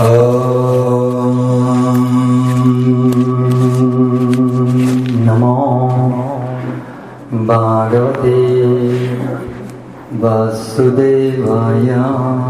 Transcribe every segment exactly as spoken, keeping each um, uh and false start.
Namo Bhagavate Vasudevaya.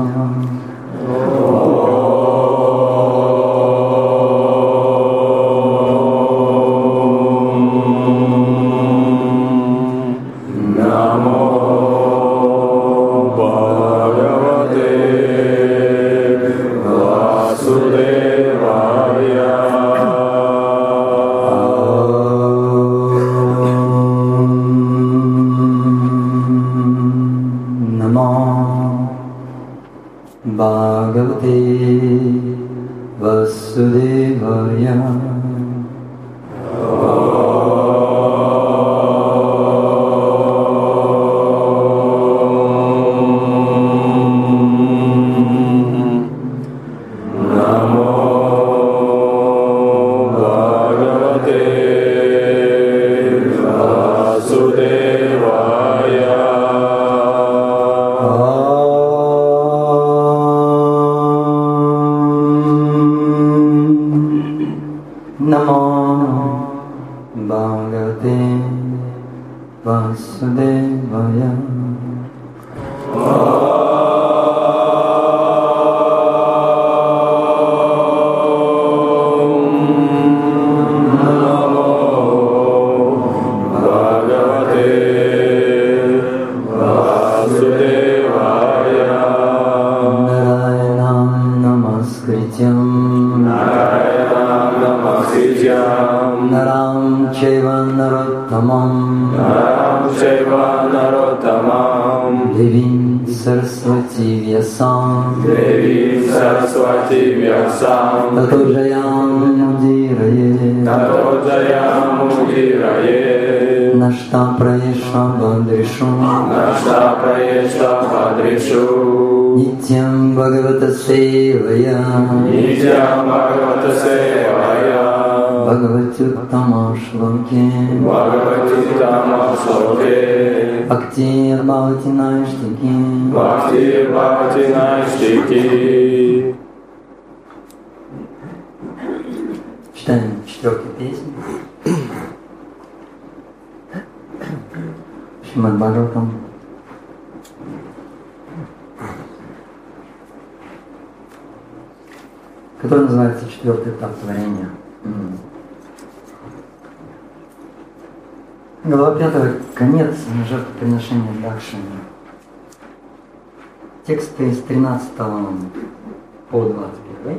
Nityam Bhagavata Sevaya Nityam Bhagavata Sevaya Bhagavatuttama Shloke Bhagavatuttama Shloke Bhaktir Bhavati Naishtiki Bhaktir Bhavati Naishtiki. Читаем четвертую песню. Шримад Бхагаватам. Который называется четвертый этап творения. Глава пятая. Конец жертвоприношения Дакшини. Тексты с тринадцатого по двадцать первый.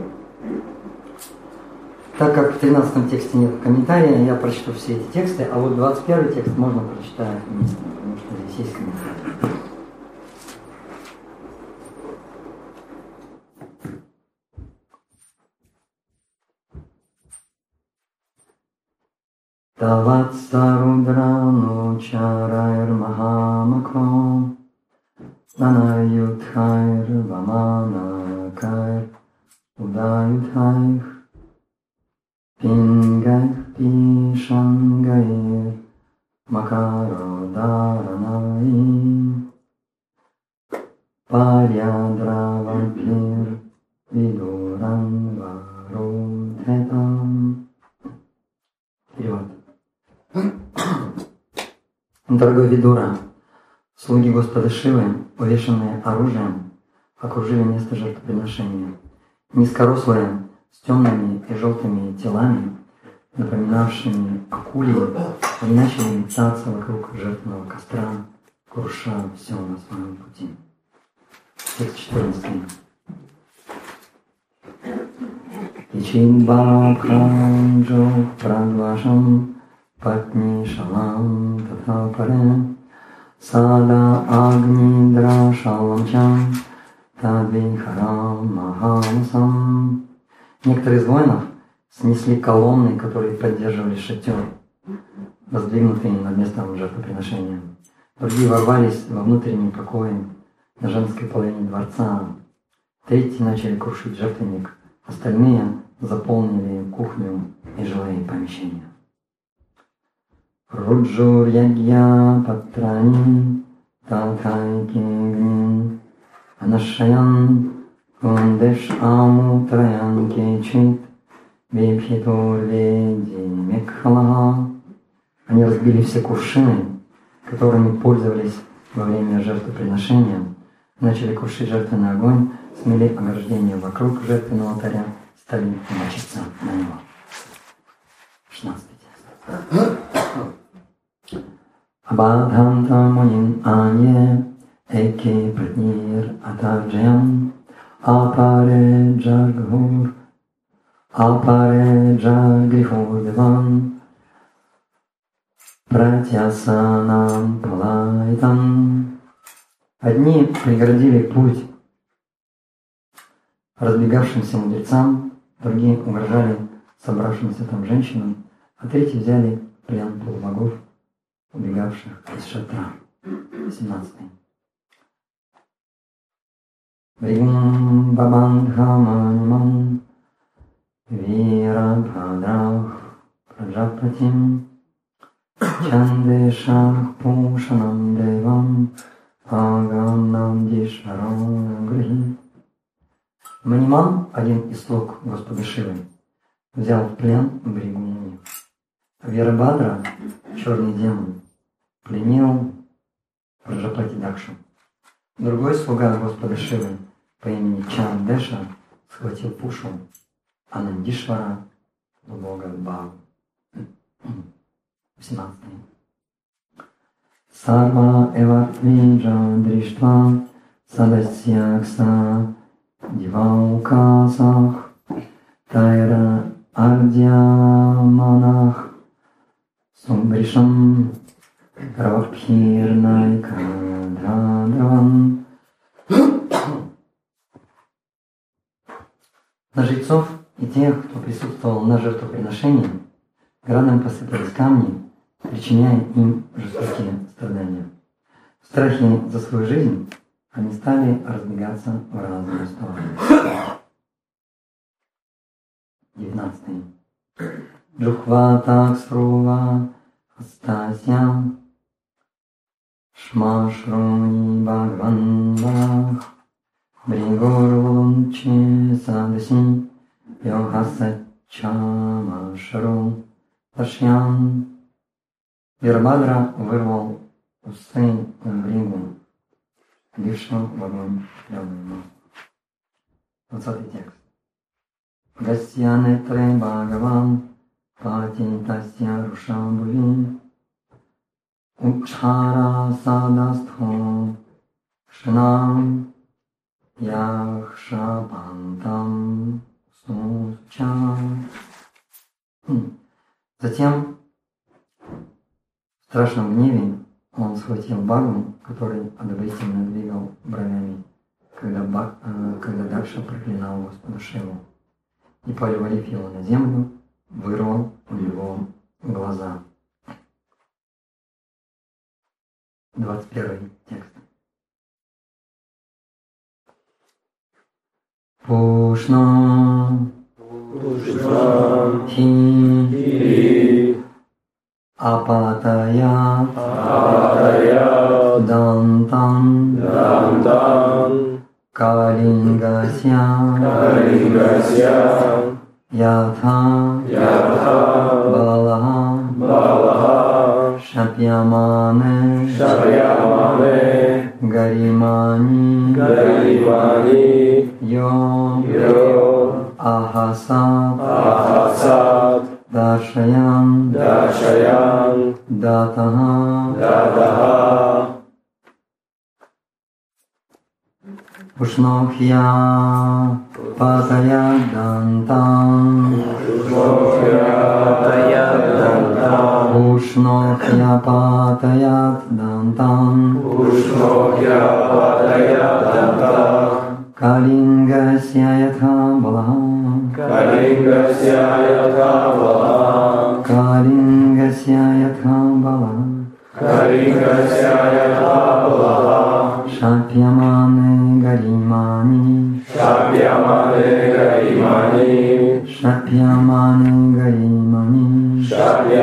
Так как в тринадцатом тексте нет комментария, я прочту все эти тексты, а вот двадцать первый текст можно прочитать вместе, потому что здесь есть комментарий. Таватсарудрану чарайр махамаком нанаюдхайр ваманакайр удаюдхайр пингайр пишангайр макародаранайр парядравапир видуран варудхетам. Перевод. Дорогой Видура, слуги Господа Шивы, увешанные оружием, окружили место жертвоприношения. Низкорослые, с темными и желтыми телами, напоминавшими акулии, они начали метаться вокруг жертвенного костра, круша все на своем пути. Текст четырнадцатый. Ичидбаракранджо прадвашам Патни шалам татапаре сада агнидра шаламчам табихарам махамасам. Некоторые из воинов снесли колонны, которые поддерживали шатер, воздвигнутые над местом жертвоприношения. Другие ворвались во внутренние покои на женской половине дворца. Третьи начали крушить жертвенник, остальные заполнили кухню и жилые помещения. Руджур ягья патрани татайки гнин анашаян Ундеш амутраян кечит, випхитур веди мекхалага. Они разбили все кувшины, которыми пользовались во время жертвоприношения, начали крушить жертвенный огонь, смели ограждение вокруг жертвенного алтаря, стали мочиться на него. шестнадцатый текст. Абадханта мунин ане эки пратнир атаджям апаре джагхур апаре джагрихур деван пратьясанам палайтам. Одни преградили путь разбегавшимся мудрецам, другие угрожали собравшимся там женщинам, а третьи взяли в плен полубогов, убегавших из шатра. семнадцатый. Бригум бабандхаманимам вирабхадрах праджапатим чандешах пушанам девам аганам дишарам грихи. Маниман, один из слуг Господа Шивы, взял в плен Бригуму. Вирабхадра, черный демон, пленил Праджапати Дакшу. Другой слуга Господа Шивы по имени Чандеша схватил Пушу, а Нандишвара — бога Бхаву. восемнадцатый. Сарва эватвиджа дриштва садасьякса диваукасах тайра ардьяманах сумбришам равпхирнайкадрадраван. На жрецов и тех, кто присутствовал на жертвоприношении, градом посыпались камни, причиняя им жестокие страдания. В страхе за свою жизнь они стали разбегаться в разные стороны. девятнадцатый. Джухватак срува хастасья шмашруни бхагванвах бригорвунче садаси йохасачамашару ташьян. Вирабхадра вырвал усы Бригу, бившего в огонь явного. двадцатый текст. Гасьянетре Бхагаван патитасья рушамбули учхара садастхо шнам яхшабантам суча. Затем в страшном гневе он схватил Бхагу, который одобрительно двигал бровями, когда, Баг, э, когда Дакша проклинал Господа Шиву, и, повалив его на землю, вырвал у него глаза. двадцать первый текст. Пушна Хи Апатая Дантан Калингасья Ятха Балаха Шапьямане Гаримани Йо Ахасад Дашаян Датаха Пушнохья Патая Дантам Пушнохья Патая Дантам Калингасья Ятха Балаха Калингасья Ятха Балаха Шапьямане Гаримани Шапьямане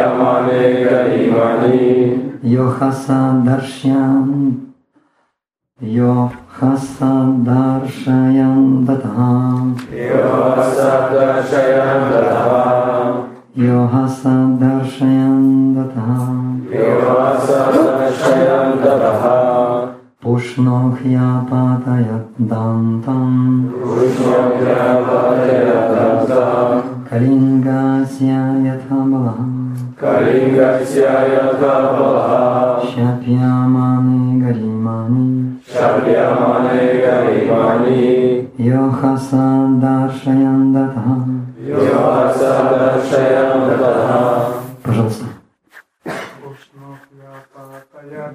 Гаримани Йохаса Даршьян Yo hasadarshayam dataham. Yo hasadarshayam dataham. Yo hasadarshayam dataham. Yo hasadarshayam dataham. Pushnokhya patayat dantam. Pushnokhya patayat dantam. Kalingasya yatha balaham. Kalingasya yatha balaham. Shapyamane garimani. Shapyamane garimani. Yo hasadarshayam dataham. Yo hasadarshayam dataham. Пожалуйста. Pushnokhya patayat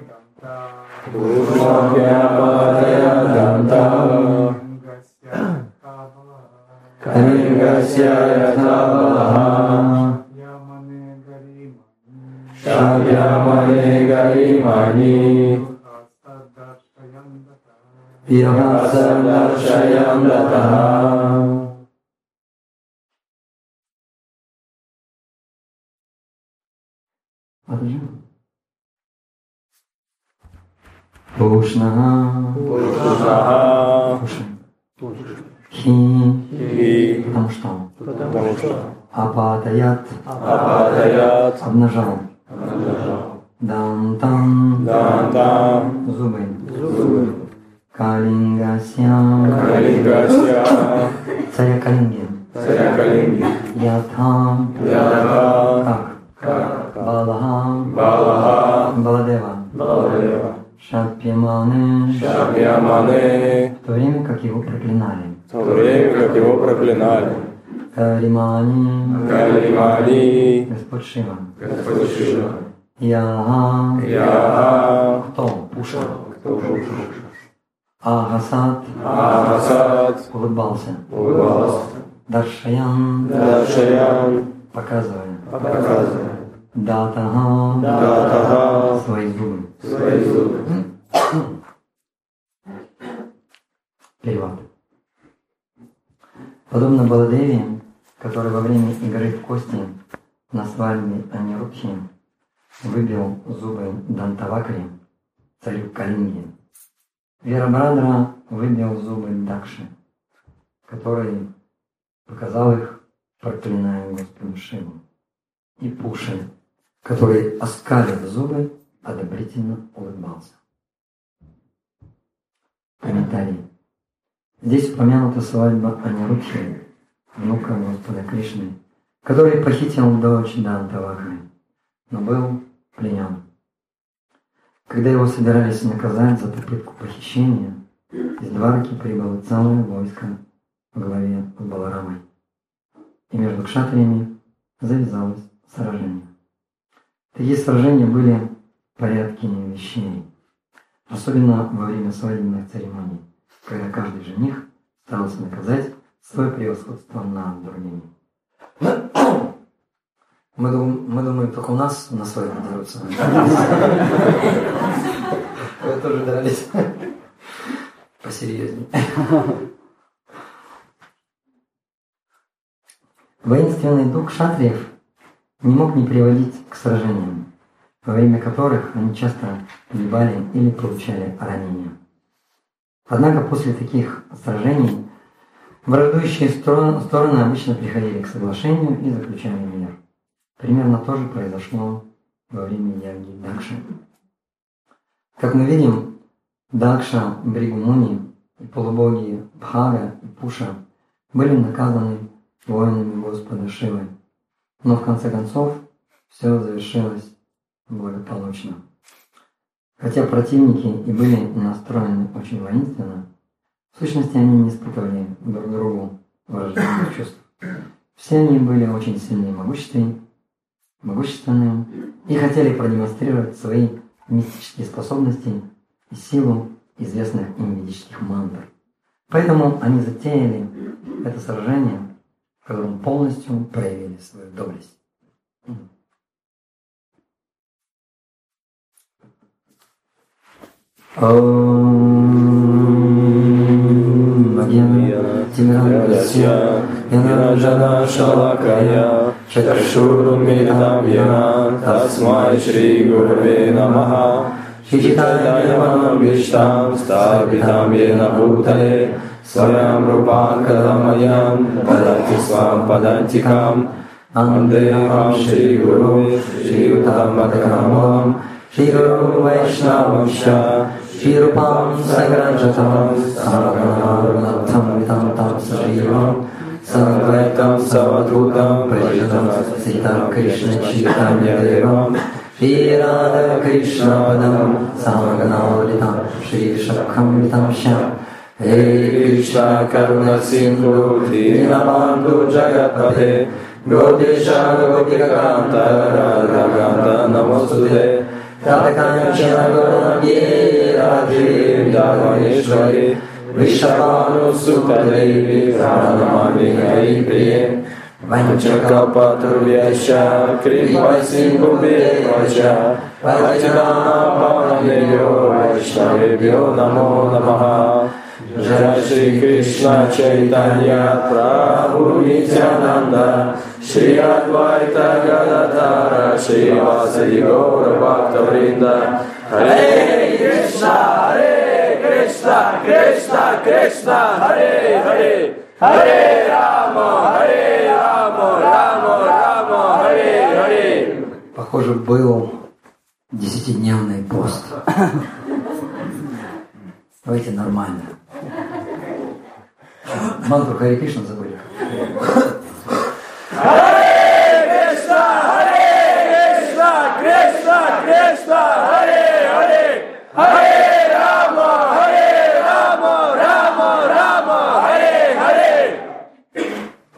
dantam. Kalingasya yatha balaham. Shapyamane garimani. Yo hasadarshayam dataham. Пушнаха. Пушнаха. Хи. Хи. Потому что. Потому что. Апатаят. Апатаят. Обнажал. Обнажал. Дантам. Дантам. Зубы. Зубы. Калингасья. Калингасья. Царя Калинги. Царя Калинги. Ятха. Ятха. Как? Как? Балаха. Балаха. Баладева. Баладева. Шапьямане. Шапьямане. В то время, как его проклинали. В то время, как его проклинали. Калимани. Калимани. Господь Шива. Господь Шива. Яха. Яха. Кто? Пуша. Кто Пуша? Агасат. Агасат. Улыбался. Улыбался. Даршаян. Даршаян. Показывая. Показывая. Датага. Датага. Свои зубы. Свои зубы. Перевод. Подобно Баладеве, который во время игры в кости на свадьбе Анирудхи выбил зубы Дантавакри, царю Калинги, Вирабхадра выбил зубы Дакши, который показал их, проклиная Господа Шиву, и Пуши, который, оскалив зубы, одобрительно улыбался. Комментарий. Здесь упомянута свадьба Анирудхи, внука Господа Кришны, который похитил дочь Дантавакри, но был пленен. Когда его собирались наказать за попытку похищения, из Двараки прибыло целое войско во главе с Баларамой, и между кшатриями завязалось сражение. Такие сражения были в порядке вещей, особенно во время свадебных церемоний, когда каждый жених старался наказать свое превосходство над другими. Мы думаем, мы думаем, только у нас на свадьбе дерутся. Вы тоже дрались. Посерьезнее. Воинственный дух кшатриев не мог не приводить к сражениям, во время которых они часто погибали или получали ранения. Однако после таких сражений враждующие стороны обычно приходили к соглашению и заключали мир. Примерно то же произошло во время яги Дакши. Как мы видим, Дакша, Бригумуни и полубоги Бхага и Пуша были наказаны воинами Господа Шивы, но в конце концов все завершилось благополучно. Хотя противники и были настроены очень воинственно, в сущности они не испытывали друг другу враждебных чувств. Все они были очень сильны и могущественны, могущественные и хотели продемонстрировать свои мистические способности и силу известных им ведических мантр. Поэтому они затеяли это сражение, в котором полностью проявили свою доблесть. Янанджана Шалакая Чакшурумитам Яна Тасмай Шри Гурве Намаха Shri Chaitanya Manobhishtam Sthapitam Yena Bhutale Swayam Rupa Kadamayam Padati Swam Padantikam Andeham Shri Guru Shri Uttamatakamalam Shri Guru Vaishnavamsha Shri Rupam Sagrajatam Saganam Vitam Tam Sajivam Sankvetam Savadhutam Prajitam Sitam Krishna Chaitanya Devam Shri Radha Krishna Padam Saganam Shri Shakham Vitam Shyam Hey Krishna Karuna Sindhu Dinabandhu Jagatpate Godesha Gopikakanta Radhakanta Namostute Radhakanchana Gaurangye Radhe Dharmaneshwari Vishapanu Sutadevi Pranamami Haripriye Vanchakapaturvyasya Kripa Sindhubhya Vajrana Bhavanebhyo Vaishnavebhyo Namo Namaha Jai Shri Krishna Chaitanya Prabhu Nityananda Shri Advaita Gadadhara Shri Vasadi Gaura Bhakta Vrinda Hare Krishna Hare Krishna Krishna Krishna Hare Hare Hare Rama Hare Rama Rama Rama Hare Hare. Похоже, был десятидневный пост. Давайте нормально. Мантру Харе Кришна забыли. Харе Кришна, Харе Кришна, Кришна, Кришна, Харе Харе, Харе Рама, Харе Рама, Рама, Рама, Харе Харе.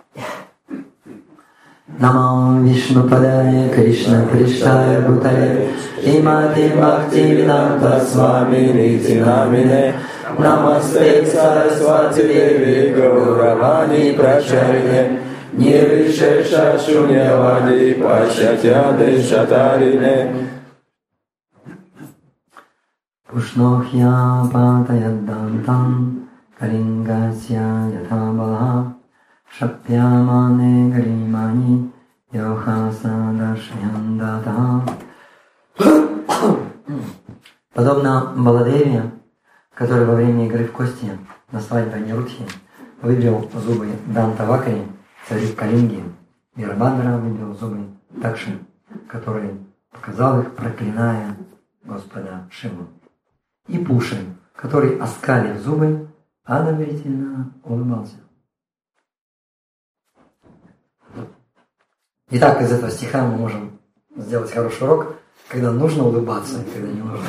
Намо Вишну Падая Кришна Приштая Бхутале Имати Бхакти Веданта Свами Нити Намине Намасте Сарасвати Деви Гауравани Прачарине Нирвишеша Шуньявади Пачатяде Шатарине Пушнохья Патаяддантам Калингасья Ятабаха Шапьямане Гаримани Йохаса Дашьяндата. Подобно Баладеве, который во время игры в кости на свадьбе Анирудхи выбил зубы Дантавакри, царю Калинги, Вирабхадра выбил зубы Такши, который показал их, проклиная Господа Шиву, и Пуши, который, оскалив зубы, одобрительно улыбался. Итак, из этого стиха мы можем сделать хороший урок, когда нужно улыбаться, и когда не нужно.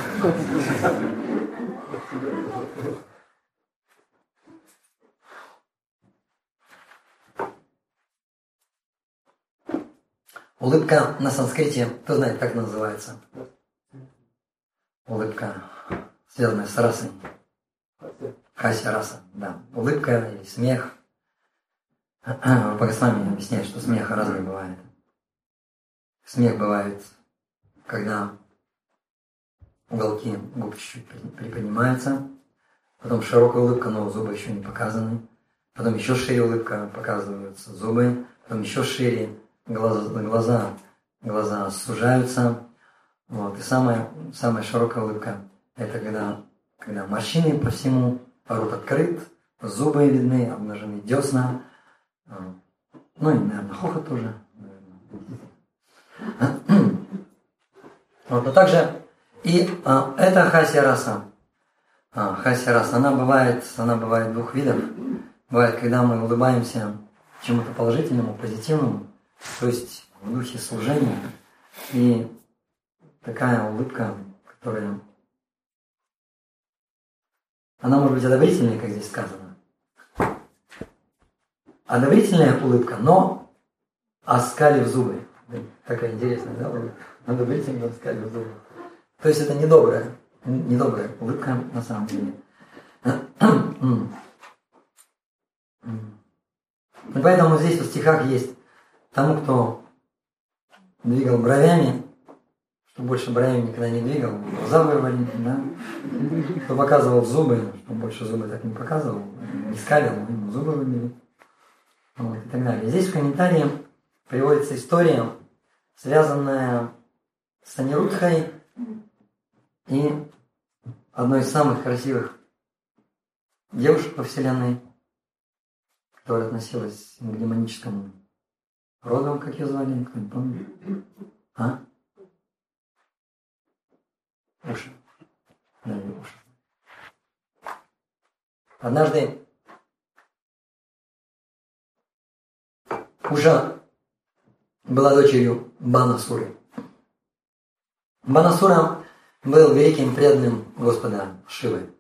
Улыбка на санскрите, кто знает, как называется? Улыбка, связанная с расой. Хася раса, да. Улыбка или смех. Бхагаватам объясняет, что смех разный бывает. Смех бывает, когда уголки губ чуть-чуть приподнимаются, потом широкая улыбка, но зубы еще не показаны, потом еще шире улыбка, показываются зубы, потом еще шире глаза, глаза, глаза сужаются. Вот. И самая, самая широкая улыбка – это когда, когда морщины по всему, рот открыт, зубы видны, обнажены десна, ну и, наверное, хохот тоже. Вот, но также и а, эта хасья раса, а, хасья раса, она бывает, она бывает двух видов. Бывает, когда мы улыбаемся чему-то положительному, позитивному, то есть в духе служения, и такая улыбка, которая, она может быть одобрительной, как здесь сказано. Одобрительная улыбка, но оскалив зубы. Такая интересная, да, улыбка? Одобрительно оскалив зубы. То есть это недобрая, недобрая улыбка на самом деле. И поэтому здесь в стихах есть тому, кто двигал бровями, что больше бровями никогда не двигал, глаза вырвали, да? Кто показывал зубы, что больше зубы так не показывал, не скалил, ему зубы выбили. Вот, и так далее. Здесь в комментарии приводится история, связанная с Анирудхой, И одной из самых красивых девушек во Вселенной, которая относилась к демоническому роду, как ее звали, кто-нибудь помнит? А? Уша. Да, не Уша. Однажды Уша была дочерью Банасуры. Банасура был великим преданным Господа Шивы.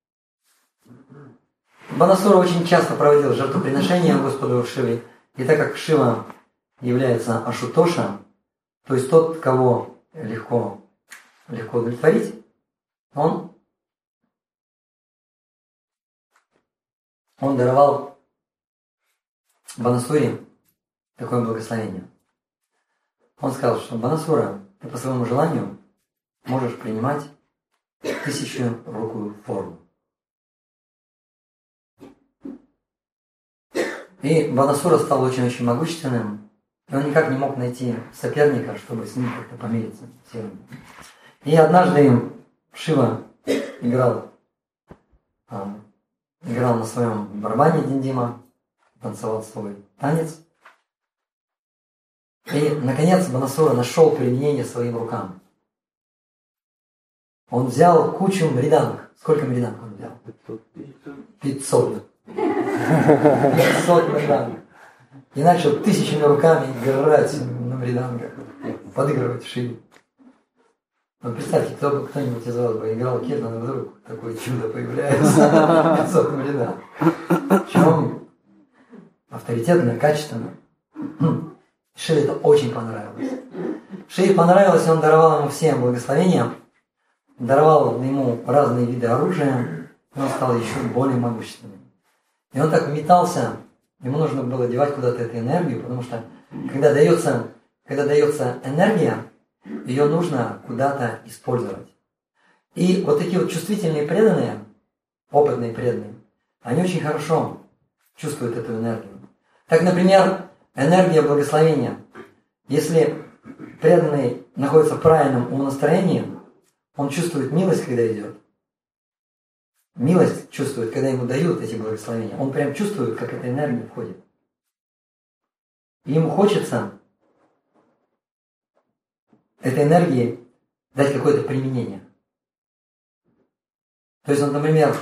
Банасура очень часто проводил жертвоприношения Господу Шиве, и так как Шива является Ашутоша, то есть тот, кого легко, легко удовлетворить, он, он даровал Банасуре такое благословение. Он сказал, что Банасура, ты по своему желанию можешь принимать тысячерукую форму. И Банасура стал очень-очень могущественным, и он никак не мог найти соперника, чтобы с ним как-то помириться силами. И однажды Шива играл, а, играл на своем барабане диндима, танцевал свой танец. И, наконец, Банасура нашел применение своим рукам. Он взял кучу мриданг. Сколько мриданг он взял? Пятьсот. Пятьсот мриданг. И начал тысячами руками играть на мридангах, подыгрывать Шиве. Вот представьте, кто, кто-нибудь из вас бы играл киртан, и вдруг такое чудо появляется. пятьсот мриданг. Причем авторитетно, качественно. Шиве это очень понравилось. Шиве понравилось, и он даровал ему всем благословения, даровал ему разные виды оружия, и он стал еще более могущественным. И он так метался, ему нужно было девать куда-то эту энергию, потому что когда дается, когда дается энергия, ее нужно куда-то использовать. И вот такие вот чувствительные преданные, опытные преданные, они очень хорошо чувствуют эту энергию. Так, например, энергия благословения. Если преданный находится в правильном умонастроении, он чувствует милость, когда идет. Милость чувствует, когда ему дают эти благословения. Он прям чувствует, как эта энергия входит. И ему хочется этой энергии дать какое-то применение. То есть он, например,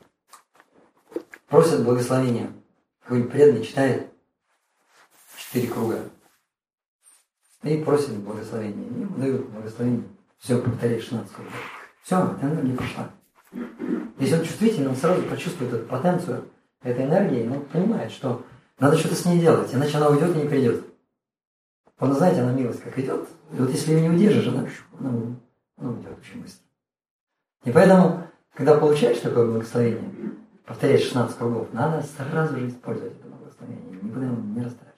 просит благословения. Какой-нибудь преданный читает четыре круга. И просит благословения. И ему дают благословение. Все, повторяй шестнадцать кругов. Все, эта энергия пошла. Если он чувствительный, он сразу почувствует эту потенцию этой энергии, и он понимает, что надо что-то с ней делать, иначе она уйдет и не придет. Он, знаете, она милость как идет, и вот если ее не удержишь, она, она, она уйдет очень быстро. И поэтому, когда получаешь такое благословение, повторяешь шестнадцать кругов, надо сразу же использовать это благословение, никуда его не растрачивать.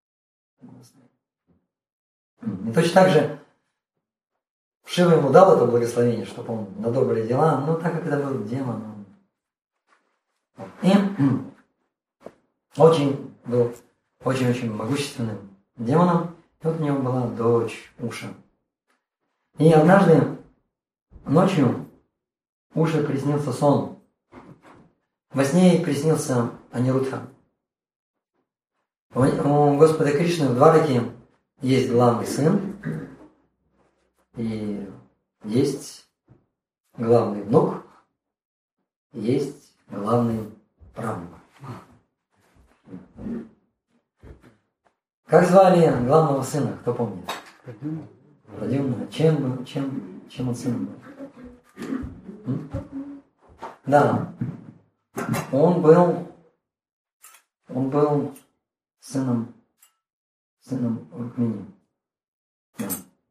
И точно так же Шива ему дал это благословение, чтобы он на добрые дела, но так как это был демон, он... и очень был очень-очень могущественным демоном, и вот у него была дочь Уша. И однажды ночью Уше приснился сон. Во сне ей приснился Анирудха. У Господа Кришны в Двараке есть главный сын, и есть главный внук, и есть главный правнук. Как звали главного сына, кто помнит? Прадюмна. Чем, чем, чем он сын был? М? Да. Он был, он был сыном, сыном Рукмини. Да.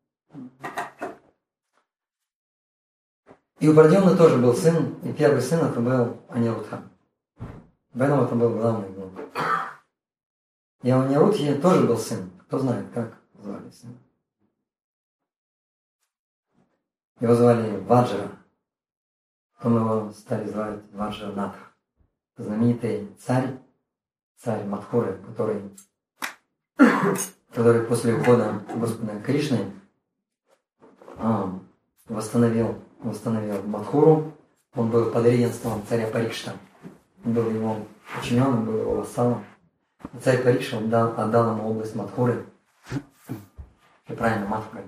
И у Прадюмны тоже был сын, и первый сын это был Анирудха. Поэтому это был главный внук. И у Анирудхи тоже был сын. Кто знает, как звали сына? Его звали Ваджра. Потом его стали звать Ваджранатха. Знаменитый царь, царь Мадхуры, который, который после ухода Господа Кришны а, восстановил, восстановил Мадхуру. Он был под регенством царя Парикшита. Он был его подчиненным, был его вассалом. И царь Парикшит отдал, отдал ему область Мадхуры. И правильно, Мадхуры.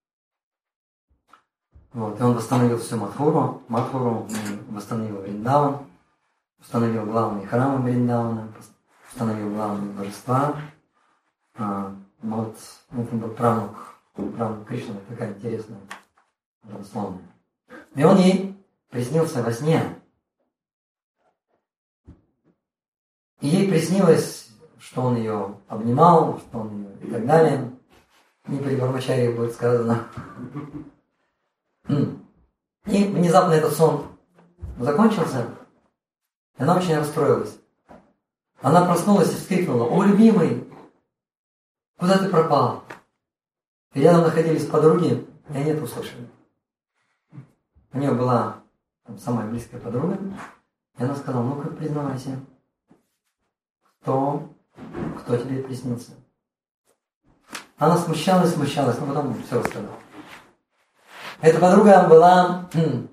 Вот, и он восстановил всю Мадхуру. Мадхуру восстановил Вриндаван, установил главные храмы Вриндавана, установил главные божества. А, вот, это был правнук, правнук Кришны, такая интересная, родословная. И он ей приснился во сне. И ей приснилось, что он ее обнимал, что он ее и так далее. Не при Брамачарье будет сказано. И внезапно этот сон закончился, и она очень расстроилась. Она проснулась и вскрикнула: «О, любимый, куда ты пропал?» И рядом находились подруги, и они это услышали. У нее была там самая близкая подруга, и она сказала: «Ну-ка, признавайся, кто, кто тебе приснился?» Она смущалась, смущалась, но потом все рассказала. Эта подруга была хм,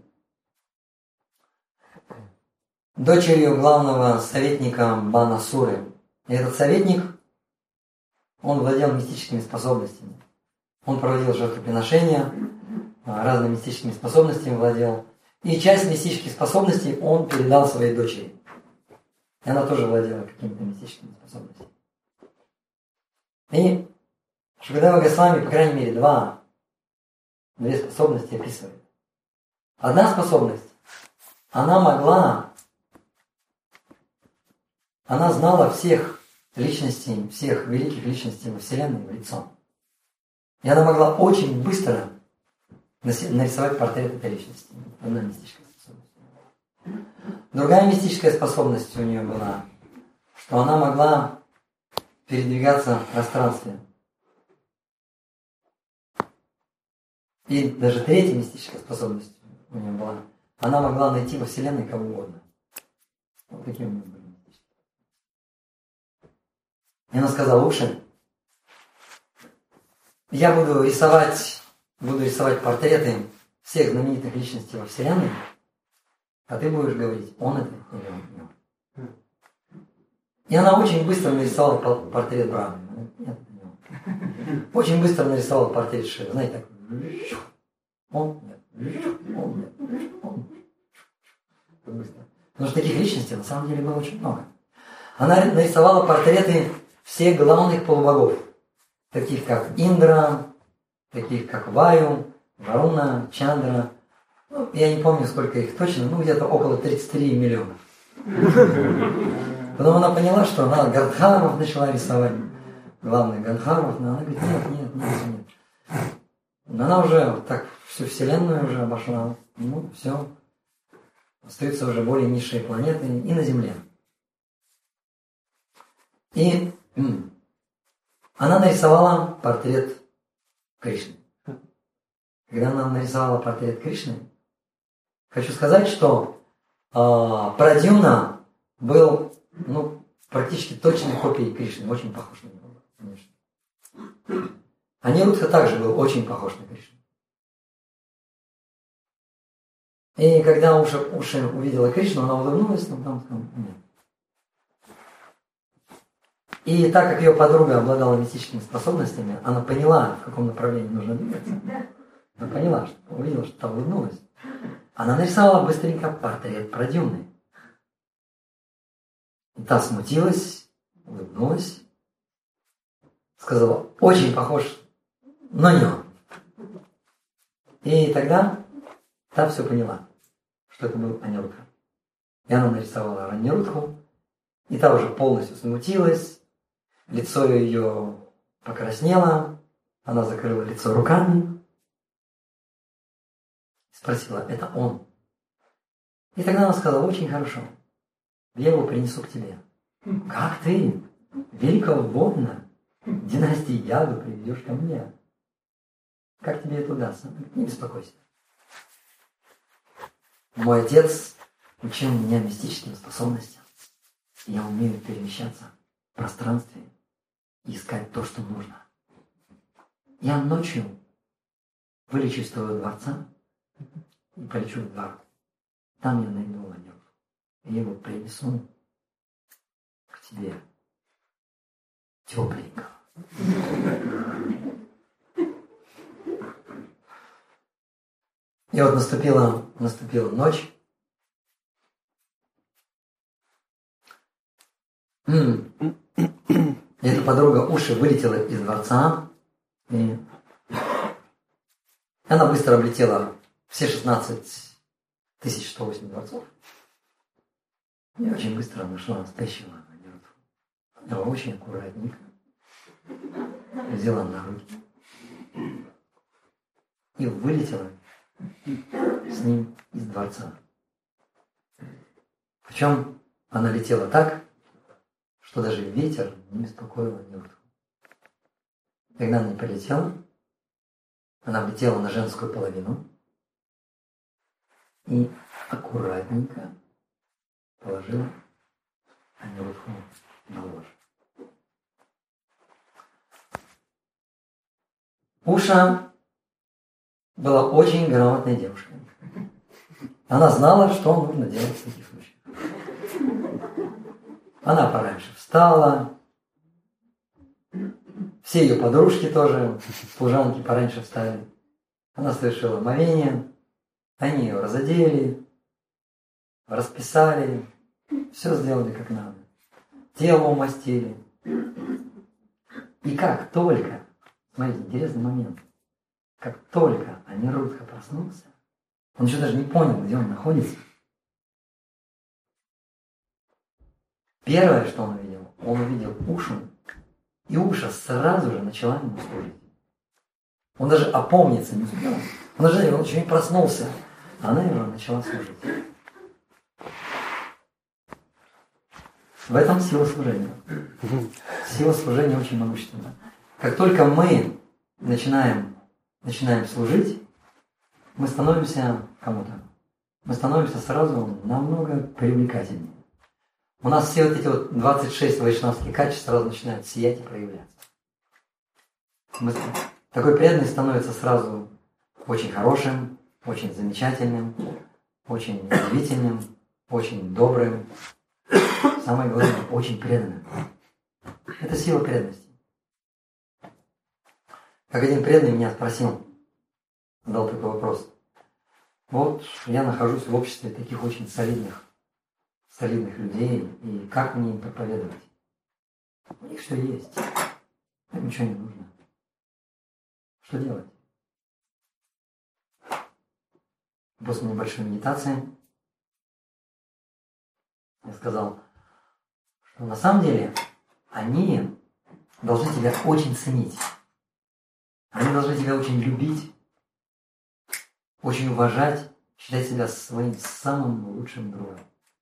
дочерью главного советника Банасуры. И этот советник, он владел мистическими способностями. Он проводил жертвоприношения, разными мистическими способностями владел. И часть мистических способностей он передал своей дочери. И она тоже владела какими-то мистическими способностями. И Шукадева Госвами, по крайней мере, два, две способности описывает. Одна способность, она могла, она знала всех личностей, всех великих личностей во Вселенной в лицо. И она могла очень быстро нарисовать портрет этой личности. Одна мистическая способность. Другая мистическая способность у нее была, что она могла передвигаться в пространстве. И даже третья мистическая способность у нее была. Она могла найти во Вселенной кого угодно. Вот такие у нее были мистические. И она сказала: «Лучше я буду рисовать, буду рисовать портреты всех знаменитых личностей во Вселенной, а ты будешь говорить, он это или он не он». И она очень быстро нарисовала портрет Брахмы. Нет, это не он. Очень быстро нарисовала портрет Шивы. Знаете, так. Он, нет, он, нет, он. Быстро. Потому что таких личностей на самом деле было очень много. Она нарисовала портреты всех главных полубогов, таких как Индра, таких как Ваю, Варуна, Чандра. Ну, я не помню, сколько их точно, ну где-то около тридцать три миллиона. Потом она поняла, что она Гандхарвов начала рисовать, главных Гандхарвов, но она говорит: нет, нет, нет, нет. Она уже так всю Вселенную уже обошла. Ну, все. Остаются уже более низшие планеты и на Земле. И м, она нарисовала портрет Кришны. Когда она нарисовала портрет Кришны, хочу сказать, что э, Прадьюмна был ну, практически точной копией Кришны, очень похож на него, конечно. Анирудха также был очень похож на Кришну. И когда Уша, Уша увидела Кришну, она улыбнулась, но потом сказала: нет. И так как ее подруга обладала мистическими способностями, она поняла, в каком направлении нужно двигаться. Она поняла, что увидела, что та улыбнулась. Она нарисовала быстренько портрет Прадьюмны. И та смутилась, улыбнулась, сказала: очень похож, но не он. И тогда та все поняла, что это был Анирудха. И она нарисовала Анирудху, и та уже полностью смутилась, лицо ее покраснело, она закрыла лицо руками, спросила: это он? И тогда она сказала: очень хорошо, я его принесу к тебе. Как ты, великого воина династии Яду, приведешь ко мне? Как тебе это удастся? Не беспокойся. Мой отец учил меня мистическим способностям. Я умею перемещаться в пространстве и искать то, что нужно. Я ночью вылечу из твоего дворца, и полечу в Дварку. Там я найду Анюру. И его принесу к тебе тепленько. И вот наступила, наступила ночь. М-м. И эта подруга Уши вылетела из дворца, и она быстро облетела все шестнадцать тысяч сто восемь дворцов. И очень быстро нашла настоящего Анюрудху. Она очень аккуратненько взяла на руки и вылетела с ним из дворца. Причем она летела так, что даже ветер не беспокоил Анюрудху. Когда она не полетела, она влетела на женскую половину и аккуратненько положила Анюрудху на ложь. Уша была очень грамотной девушкой. Она знала, что нужно делать в таких случаях. Она пораньше встала. Все ее подружки тоже, служанки, пораньше встали. Она совершила омовение. Они ее разодели, расписали, все сделали как надо. Тело умастили. И как только, смотрите, интересный момент, как только Анирудха проснулся, он еще даже не понял, где он находится. Первое, что он увидел, он увидел Ушу, и Уша сразу же начала ему служить. Он даже опомниться не успел. Он даже он еще не проснулся, а она его начала служить. В этом сила служения. Сила служения очень могущественна. Как только мы начинаем, начинаем служить, мы становимся кому-то. Мы становимся сразу намного привлекательнее. У нас все вот эти вот двадцать шесть вайшнавских качеств сразу начинают сиять и проявляться. Мы, такой преданный становится сразу очень хорошим, очень замечательным, очень удивительным, очень добрым. Самое главное, очень преданным. Это сила преданности. Как один преданный меня спросил, задал такой вопрос. Вот я нахожусь в обществе таких очень солидных, солидных людей, и как мне им проповедовать? У них все есть, им ничего не нужно. Что делать? После небольшой медитации я сказал, что на самом деле они должны тебя очень ценить. Они должны тебя очень любить, очень уважать, считать себя своим самым лучшим другом.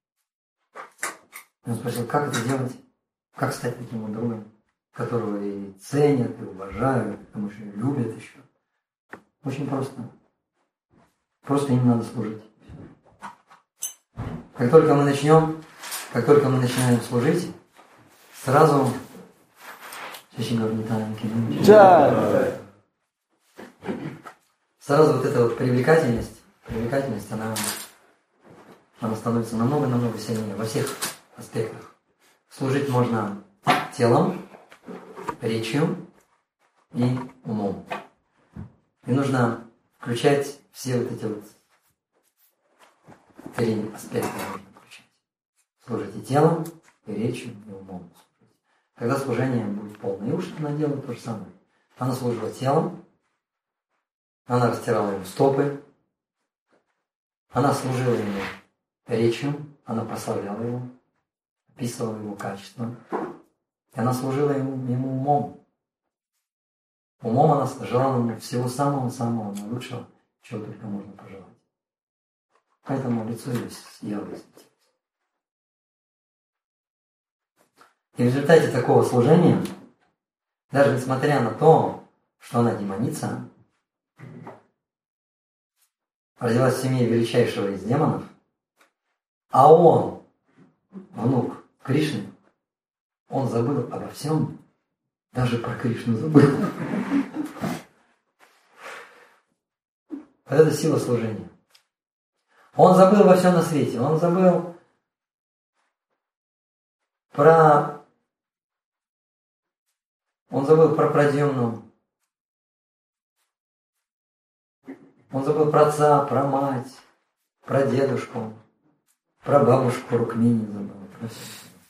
Он спросил, как это делать? Как стать таким вот другом, которого и ценят, и уважают, потому что и любят еще? Очень просто. Просто им надо служить. Как только мы начнем, как только мы начинаем служить, сразу сразу вот эта вот привлекательность, привлекательность, она, она становится намного-намного сильнее во всех аспектах. Служить можно телом, речью и умом. И нужно включать все вот эти вот три аспекта нужно включать. Служить и телом, и речью, и умом. Когда служение будет полное. И уж она делает то же самое. Она служила телом, она растирала ему стопы, она служила ему речью, она прославляла его, описывала его качества. И она служила ему, ему умом. Умом она желала ему всего самого-самого наилучшего, чего только можно пожелать. Поэтому лицо ее сияло и светилось. И в результате такого служения, даже несмотря на то, что она демоница, родилась в семье величайшего из демонов, а он, внук Кришны, он забыл обо всем, даже про Кришну забыл. Вот это сила служения. Он забыл во всем на свете. Он забыл про... Он забыл про Прадьюмну. Он забыл про отца, про мать, про дедушку, про бабушку Рукмини забыл. Про все.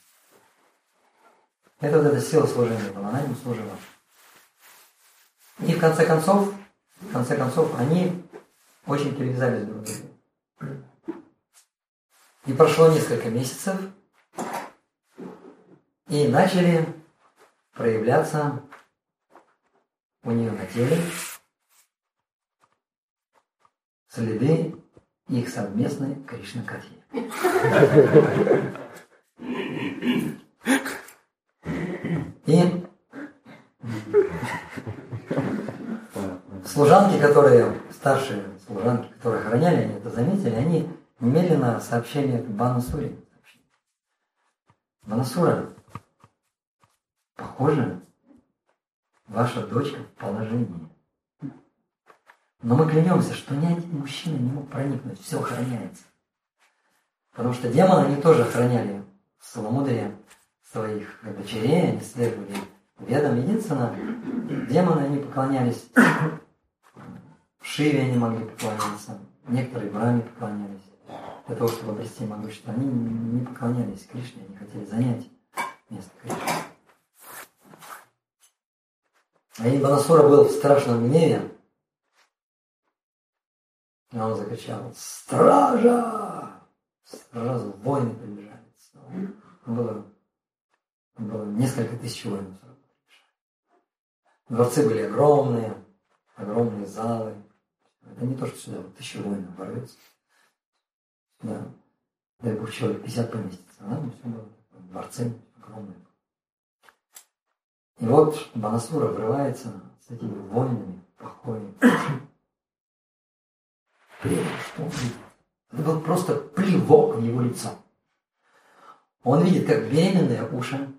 Это вот эта сила служения была, она ему служила. И в конце концов, в конце концов, они очень привязались друг к другу. И прошло несколько месяцев, и начали проявляться у нее на теле следы их совместной Кришна-катхи. И служанки, которые, старшие служанки, которые охраняли, они это заметили, они немедленно сообщили это Банасуре. Банасура, похоже, ваша дочка в положении. Но мы клянемся, что ни один мужчина не мог проникнуть, все охраняется. Потому что демоны, они тоже охраняли в целомудрие своих дочерей, они следовали ведам. Единственное, демоны, они поклонялись Шиве, они могли поклоняться, некоторые Брахме поклонялись. Для того, чтобы обрести могущество, они не поклонялись Кришне, они хотели занять место Кришны. И Банасура был в страшном гневе. И он закричал: «Стража!» Сразу воины прибежали. Было, было несколько тысяч воинов. Дворцы были огромные, огромные залы. Это не то, что сюда вот тысяча воинов ворвется. Да. Дай бог, человек пятьдесят поместится. Да? Все было. Дворцы огромные. И вот Банасура врывается с этими воинами в покое. Что он видит? Это был просто плевок в его лицо. Он видит, как беременные уши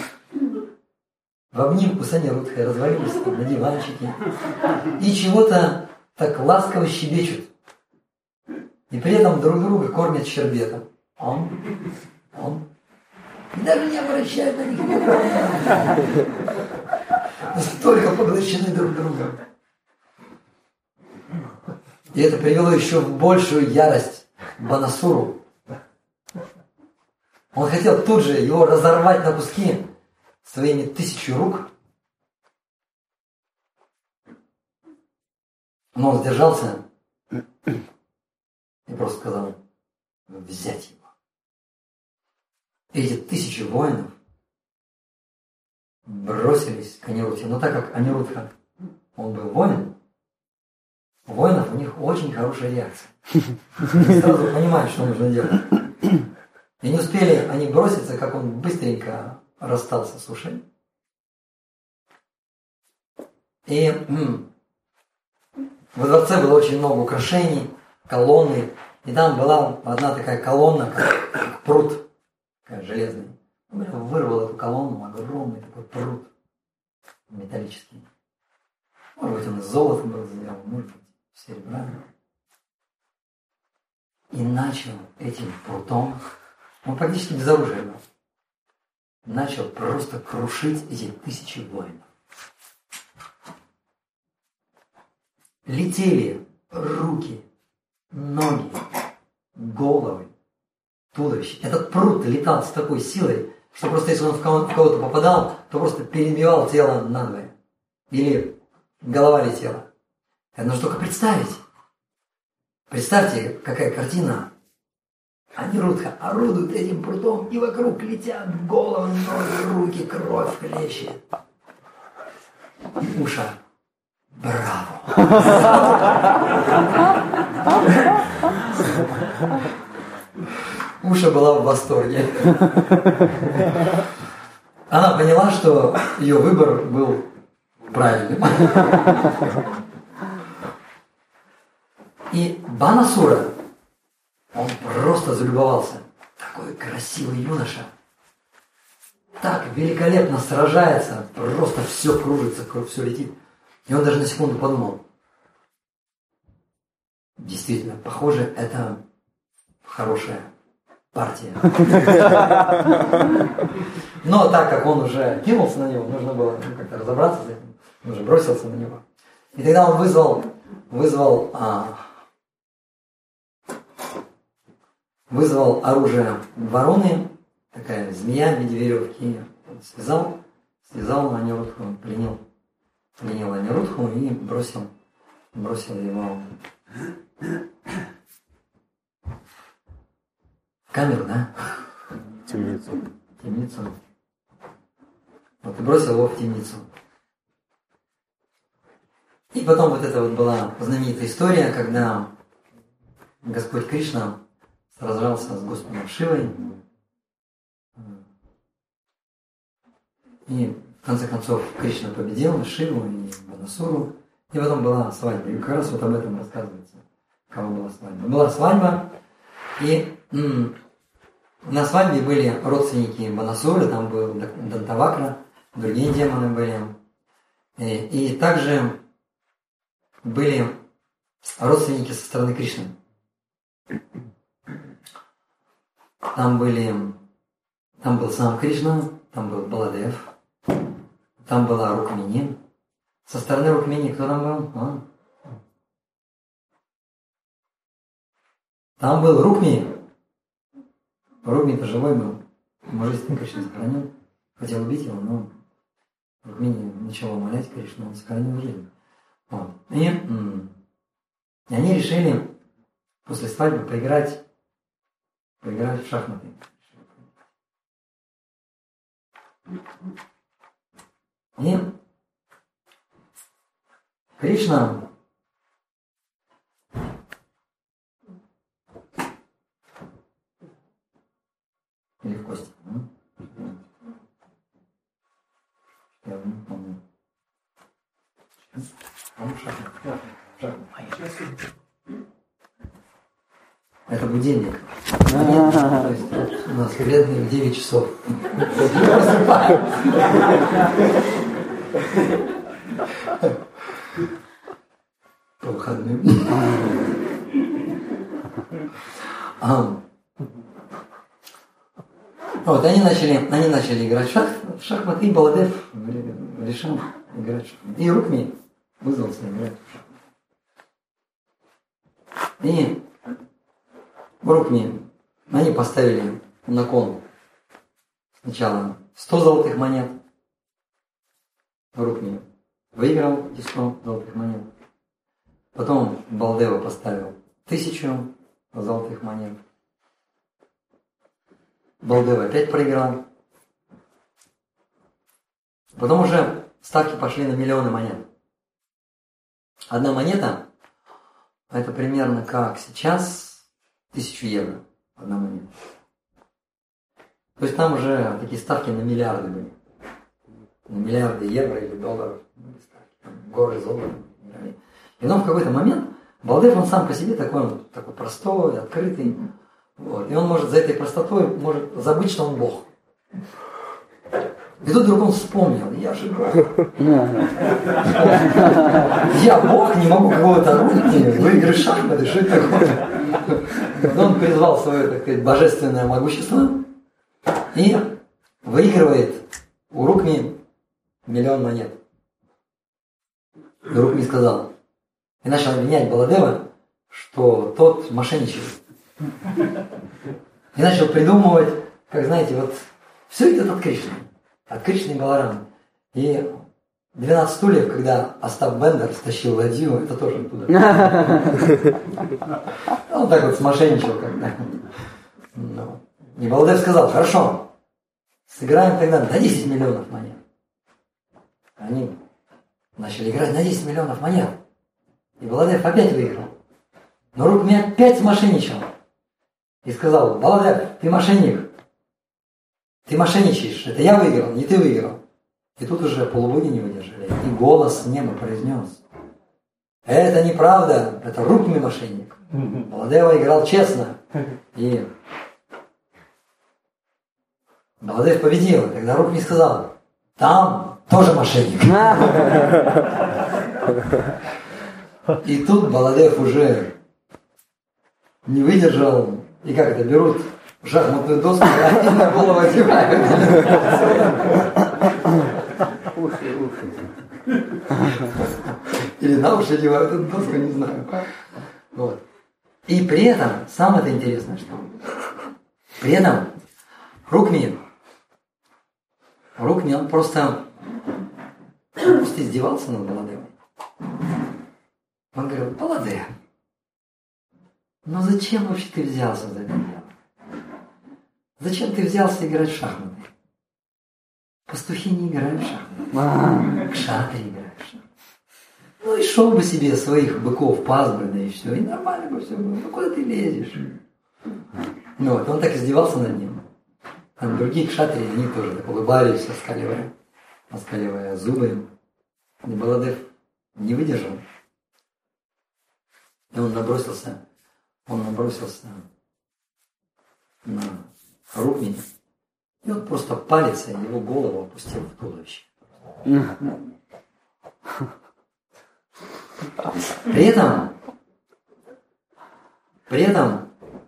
в обнимку с Анирудхой развалились на диванчике и чего-то так ласково щебечут. И при этом друг друга кормят щербетом. Он, он, и даже не обращает на них внимания. Настолько поглощены друг другом. И это привело еще в большую ярость Банасуру. Он хотел тут же его разорвать на куски своими тысячу рук. Но он сдержался и просто сказал: взять его. Эти тысячи воинов бросились к Анирудхе. Но так как Анирудха, он был воин, у воинов у них очень хорошая реакция. Они сразу понимают, что нужно делать. И не успели они броситься, как он быстренько расстался с ушей. И м- во дворце было очень много украшений, колонны. И там была одна такая колонна, как, как пруд, такая железная. Он вырвал эту колонну, огромный такой пруд металлический. Может быть, он из золота был сделан, может быть, серебра. И начал этим прутом, он практически без оружия был, начал просто крушить эти тысячи воинов. Летели руки, ноги, головы, туловище. Этот прут летал с такой силой, что просто если он в кого-то попадал, то просто перебивал тело надвое. Или голова летела. Это нужно только представить. Представьте, какая картина. Анирудха орудует этим прутом, и вокруг летят головы, ноги, руки, кровь хлещет. Уша. Браво! Уша была в восторге. Она поняла, что ее выбор был правильным. И Банасура, он просто залюбовался. Такой красивый юноша. Так великолепно сражается. Просто все кружится, все летит. И он даже на секунду подумал: действительно, похоже, это хорошая партия. Но так как он уже кинулся на него, нужно было ну, как-то разобраться с этим, он уже бросился на него. И тогда он вызвал, вызвал, а, вызвал оружие вороны, такая змея в виде веревки, связал, связал Анирудху, пленил, пленил Анирудху и бросил, бросил его в камеру, да? Темницу. Темницу. Вот и бросил его в темницу. И потом вот это вот была знаменитая история, когда Господь Кришна сражался с Господом Шивой. И в конце концов Кришна победил Шиву и Банасуру. И потом была свадьба. И как раз вот об этом рассказывается. Кого была свадьба? Была свадьба, и м- на свадьбе были родственники Банасуры, там был Дантавакра, другие демоны были. И, и также были родственники со стороны Кришны. Там были, там был сам Кришна, там был Баладев, там была Рукмини. Со стороны Рукмини кто там был? А? Там был Рукми. Рукми-то живой был. Может, Кришна сохранил. Хотел убить его, но Рукмини начала умолять Кришну, он сохранил жизнь. Вот. И, и они решили после свадьбы поиграть, поиграть в шахматы. И Кришна или в кости, ну? Я не помню. По-моему, шахмат. Шахмат. Это будильник. То есть у нас вредный в девять часов. По выходным. Вот, они начали, они начали играть в, шах, в шахматы, и Баладев решил играть в шахматы. И Рукми вызвался играть в шахматы. И Рукми они поставили на кон сначала сто золотых монет. Рукми выиграл эти сто золотых монет. Потом Балдева поставил тысячу золотых монет. Балдева опять проиграл. Потом уже ставки пошли на миллионы монет. Одна монета, это примерно как сейчас тысячу евро. Одна монета. То есть там уже такие ставки на миллиарды были. На миллиарды евро или долларов. Горы золота. И потом в какой-то момент Балдев, он сам по себе такой, он такой простой, открытый. Вот. И он может за этой простотой может забыть, что он Бог. И тут вдруг он вспомнил, я же Бог. Я Бог, не могу какого-то оружия, выиграть шахматы, что это такое? Он призвал свое, так сказать, божественное могущество и выигрывает у Рукми миллион монет. И Рукми сказал, и начал обвинять Баладева, что тот мошенничает. И начал придумывать, как знаете, вот все идет от Кришны, от Кришны и Баларама. И двенадцать стульев, когда Остап Бендер стащил ладью, это тоже оттуда. Он так вот смошенничал когда. И Баладев сказал, хорошо, сыграем тогда на десять миллионов монет. Они начали играть на десять миллионов монет. И Баладев опять выиграл. Но Рукми опять смошенничал. И сказал, Баладев, ты мошенник. Ты мошенничаешь. Это я выиграл, не ты выиграл. И тут уже полубоги не выдержали. И голос с неба произнес. Это неправда. Это Рукми мошенник. Баладева играл честно. И Баладев победил. И тогда Рукми сказал, там тоже мошенник. И тут Баладев уже не выдержал. И как это, берут шахматную доску, и на голову одевают. Уши, уши. Или на уши одевают эту доску, не знаю. Вот. И при этом, самое интересное, что при этом Рукми, Рукми, он просто, он просто издевался над Баладевой. Он говорил: Баладея, ну зачем вообще ты взялся за это дело? Зачем ты взялся играть в шахматы? Пастухи не играют в шахматы. Кшатри играют в шахматы. Ну и шел бы себе своих быков пас бы, да и все. И нормально бы все было. Ну куда ты лезешь? Ну вот, он так издевался над ним. А другие кшатри, они тоже так улыбались, оскаливая, оскаливая зубы. И Баладев не выдержал. И он набросился, он набросился на Рукми. И он просто палец его голову опустил в туловище. При этом, при этом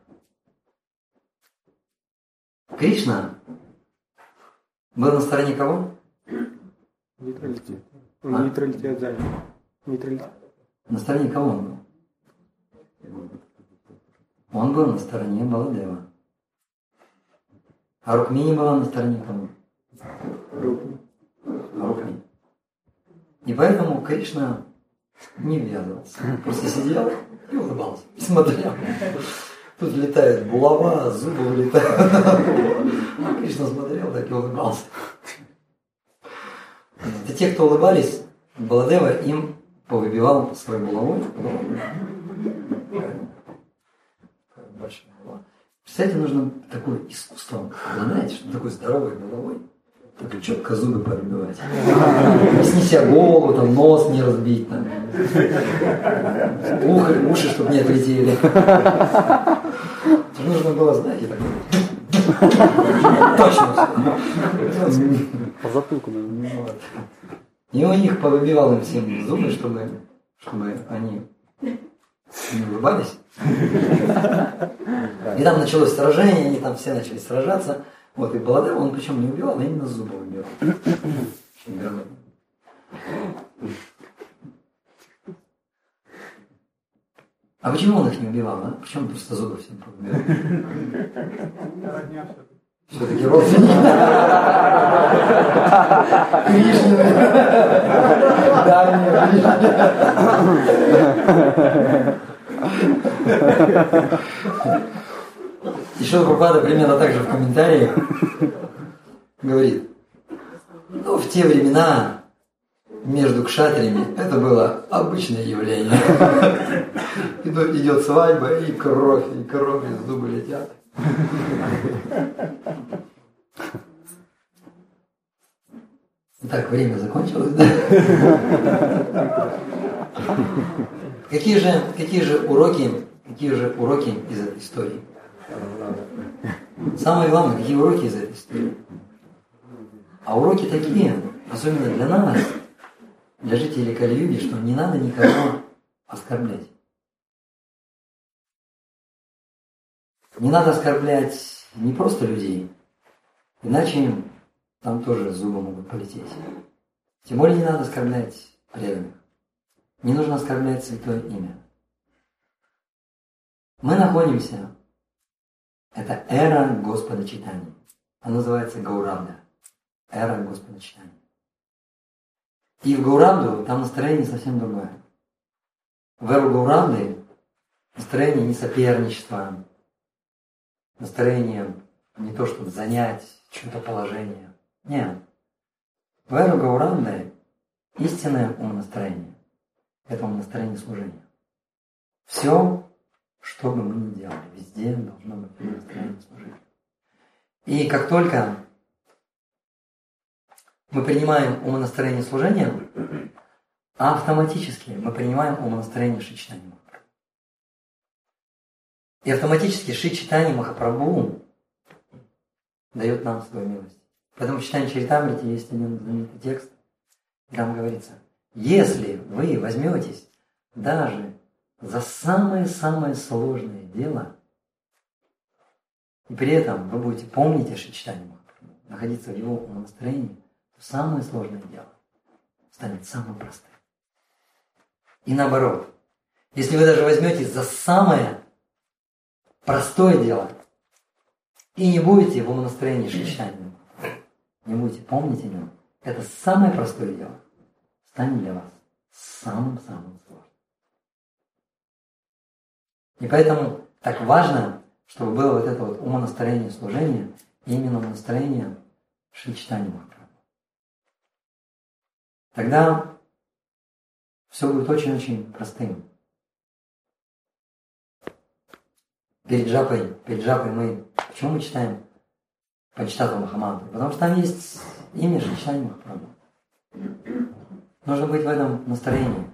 Кришна был на стороне кого? Нейтралитет. А? Нейтралитет занял. Нейтралитет. На стороне кого он был? Он был на стороне Баладева. А Рукмини была на стороне кого? Рукми. А Рукмини. И поэтому Кришна не ввязывался. Просто сидел и улыбался. И смотрел. Тут летает булава, зубы вылетают. Кришна смотрел, так и улыбался. Это те, кто улыбались, Баладева им повыбивал своей булавой. Большая голова. Представляете, нужно такое искусство обладать, чтобы такой здоровой головой так четко зубы повыбивать. Не снеся голову, там, нос не разбить, там. Уши, уши, чтобы не отлетели. Это нужно было, знаете, так. Точно. По затылку, наверное. Вот. И у них повыбивал им всем зубы, чтобы, чтобы они не улыбались. И там началось сражение, они там все начали сражаться. Вот, и Баладев, он причем не убивал, а именно зубы убивал. Очень грамотно. А почему он их не убивал, а? Почему просто зубы всем поубивал? Все-таки родственники. Кришна. Еще Прабхупада примерно так же в комментарии говорит: ну, в те времена между кшатриями это было обычное явление. Идет свадьба, и кровь, и кровь, и зубы летят. Так, время закончилось, да? Какие же, какие же уроки, какие же уроки из этой истории? Самое главное, какие уроки из этой истории? А уроки такие, особенно для нас, для жителей Кали-юги, что не надо никого оскорблять. Не надо оскорблять не просто людей, иначе там тоже зубы могут полететь. Тем более не надо оскорблять преданных. Не нужно оскорблять святое имя. Мы находимся, это эра Господа Чайтаньи. Она называется Гауранга. Эра Господа Чайтаньи. И в Гауранду там настроение совсем другое. В эру Гауранды настроение не соперничество, настроение не то, чтобы занять чье-то положение. Нет. В эру Гауранды истинное умонастроение. Это умонастроение служения. Все, что бы мы ни делали, везде должно быть умонастроение служения. И как только мы принимаем умонастроение служения, автоматически мы принимаем умонастроение Шри Чайтаньи Махапрабху. И автоматически Шри Чайтаньи Махапрабху дает нам свою милость. Поэтому в Чайтанья Чаритамрите есть один знаменитый текст, и там говорится: если вы возьметесь даже за самое-самое сложное дело, и при этом вы будете помнить о Шри Чайтанье Махапрабху, находиться в его умонастроении, то самое сложное дело станет самым простым. И наоборот, если вы даже возьметесь за самое простое дело и не будете в умонастроении Шри Чайтанье Махапрабху, не будете помнить о нем, это самое простое дело станет для вас самым-самым сложным. И поэтому так важно, чтобы было вот это вот умонастроение служения, и именно умонастроение Шри Чайтанье Махапрабху. Тогда все будет очень-очень простым. Перед джапой, перед джапой мы, почему мы читаем Панчататтва Махамантру? Потому что там есть имя Шри Чайтанье Махапрабху. Нужно быть в этом настроении.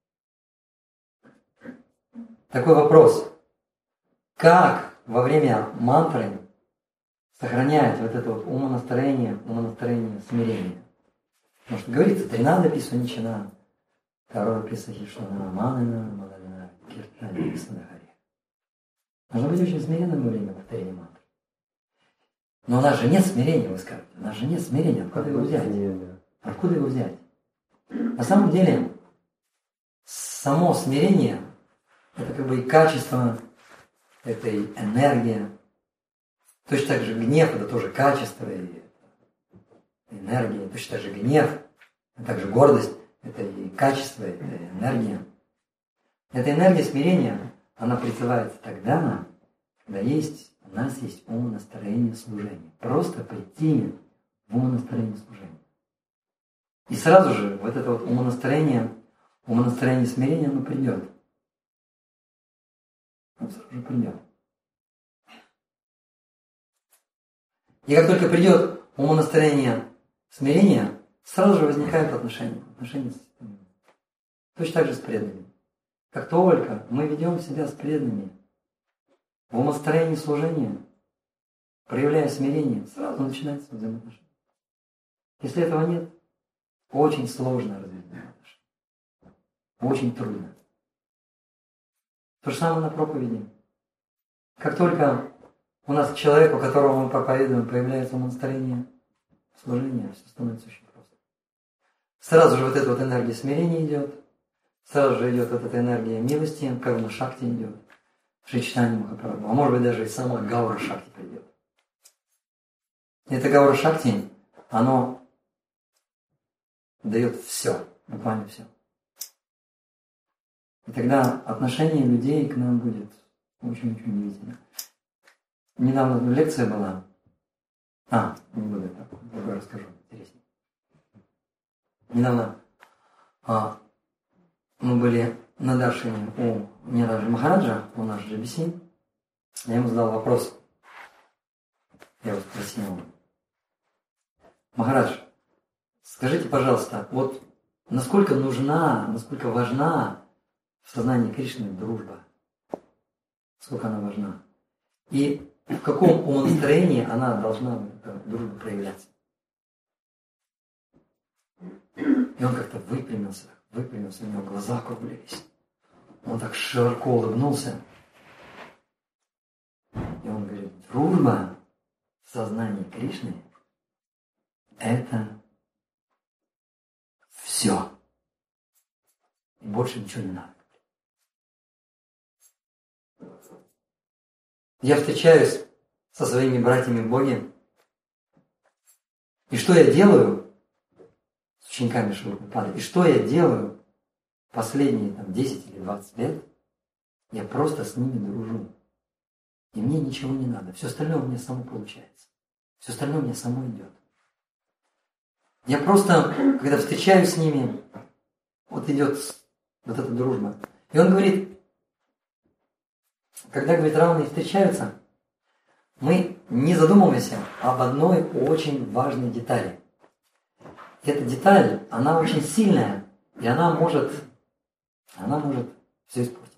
Такой вопрос. Как во время мантры сохранять вот это вот умонастроение, умонастроение смирения? Потому что говорится, тринада писуничана, второе писахишана, манана, манана, киртана, писанахари. Нужно быть очень смиренным во время повторения мантры. Но у нас же нет смирения, вы скажете. У нас же нет смирения. Откуда его взять? Откуда его взять? На самом деле, само смирение – это как бы и качество, это и энергия. Точно так же гнев – это тоже качество и энергия. Точно так же гнев, а также гордость – это и качество, это и энергия. Эта энергия смирения, она призывается тогда, когда есть, у нас есть умонастроение служения. Просто прийти в умонастроение служения. И сразу же вот это вот умонастроение, умонастроение смирения, оно придет. Оно сразу же придет. И как только придет умонастроение смирения, сразу же возникают отношения. Отношения с... Точно так же с преданными. Как только мы ведем себя с преданными в умонастроении служения, проявляя смирение, сразу начинается взаимоотношения. Если этого нет, очень сложно развить взаимоотношения. Очень трудно. То же самое на проповеди. Как только у нас к человеку, которому мы проповедуем, появляется умонастроение служения, все становится очень просто. Сразу же вот эта вот энергия смирения идет, сразу же идет вот эта энергия милости, карма шакти идет, Шри Чайтанье Махапрабху, а может быть даже и сама гаура шакти придет. И эта гаура шакти, оно дает все, буквально все. И тогда отношение людей к нам будет очень-очень удивительно. Недавно лекция была. А, не буду это, другое расскажу, интереснее. Недавно а, мы были на даршине у Нираджа Махараджа, у нас джи би си. Я ему задал вопрос. Я его спросил. Махарадж, скажите, пожалуйста, вот насколько нужна, насколько важна в сознании Кришны дружба? Сколько она важна? И в каком умонастроении она должна, эта дружба, проявляться? И он как-то выпрямился, выпрямился, у него глаза округлились. Он так широко улыбнулся. И он говорит, дружба в сознании Кришны – это все. И больше ничего не надо. Я встречаюсь со своими братьями в Боге. И что я делаю с учениками Шрилы Прабхупады? И что я делаю последние там, десять или двадцать лет? Я просто с ними дружу. И мне ничего не надо. Все остальное у меня само получается. Все остальное у меня само идет. Я просто, когда встречаюсь с ними, вот идет вот эта дружба. И он говорит, когда, говорит, равные встречаются, мы не задумываемся об одной очень важной детали. Эта деталь, она очень сильная, и она может, она может все испортить.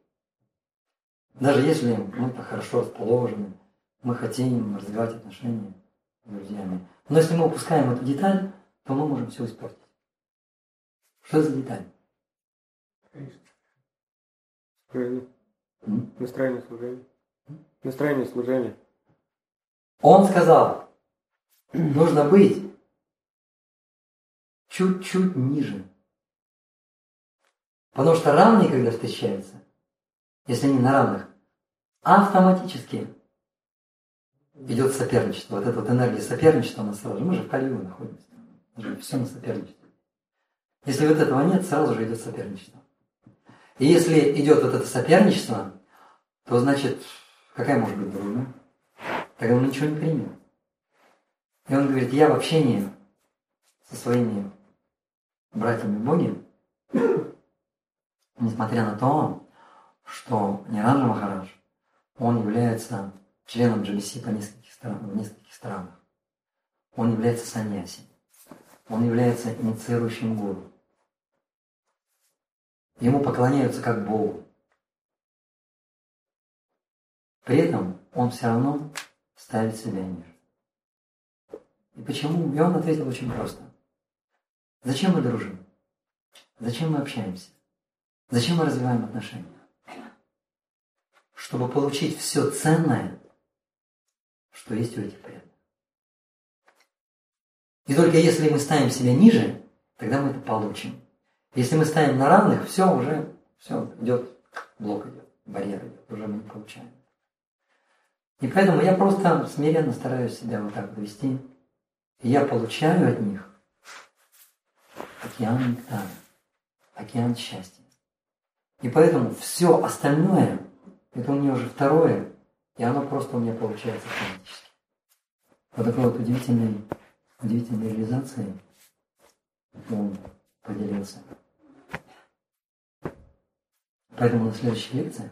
Даже если мы-то хорошо расположены, мы хотим развивать отношения с друзьями. Но если мы упускаем эту деталь, то мы можем все испортить. Что за деталь? Правильно. М? Настроение служения. Настроение служения. Он сказал, нужно быть чуть-чуть ниже. Потому что равные, когда встречаются, если они на равных, автоматически идет соперничество. Вот эта вот энергия соперничества, она сразу же, мы же в Кали-юге находимся, уже все на соперничестве. Если вот этого нет, сразу же идет соперничество. И если идет вот это соперничество, то значит, какая может быть дружба? Тогда он ничего не примет. И он говорит, я в общении со своими братьями в Боге, несмотря на то, что Ниранджа Махарадж, он является членом джи би си по нескольких странах, в нескольких странах. Он является саньяси. Он является инициирующим гуру. Ему поклоняются как Богу. При этом он все равно ставит себя ниже. И почему? И он ответил очень просто. Зачем мы дружим? Зачем мы общаемся? Зачем мы развиваем отношения? Чтобы получить все ценное, что есть у этих преданных. И только если мы ставим себя ниже, тогда мы это получим. Если мы ставим на равных, все уже, все идет, блок идет, барьер идет, уже мы не получаем. И поэтому я просто смиренно стараюсь себя вот так вести. И я получаю от них океан нектара, океан счастья. И поэтому все остальное, это у меня уже второе, и оно просто у меня получается автоматически. Вот такой вот удивительной, удивительной реализацией он поделился. Поэтому на следующих лекциях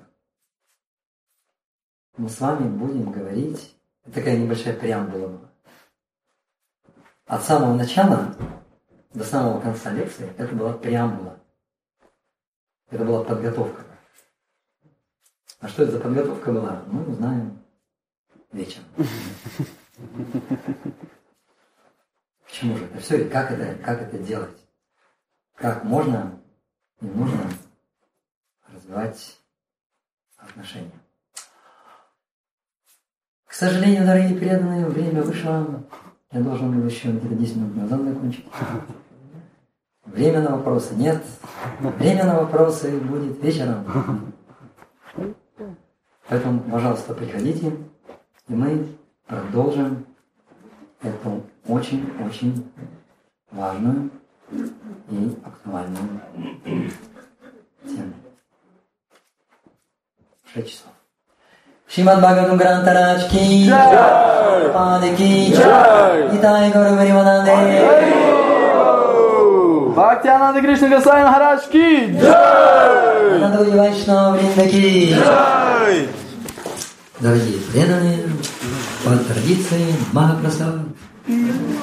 мы с вами будем говорить, такая небольшая преамбула была. От самого начала до самого конца лекции это была преамбула. Это была подготовка. А что это за подготовка была, мы узнаем вечером. Почему же это все и как это, как это делать? Как можно и нужно развивать отношения. К сожалению, дорогие преданные, время вышло. Я должен был еще где-то десять минут назад закончить. Время на вопросы нет. Время на вопросы будет вечером. Поэтому, пожалуйста, приходите, и мы продолжим эту очень-очень важную и актуальную тему. Шесть часов. Шримад Бхагаватам Гранта Радж ки джай, Паде ки джай, Нитай Гаура Паривананде. Бхактиананда Кришна Госвами Махарадж ки джай! Ананда Вайшнава Вринда ки джай! Дорогие преданные, по традиции Махапрасад.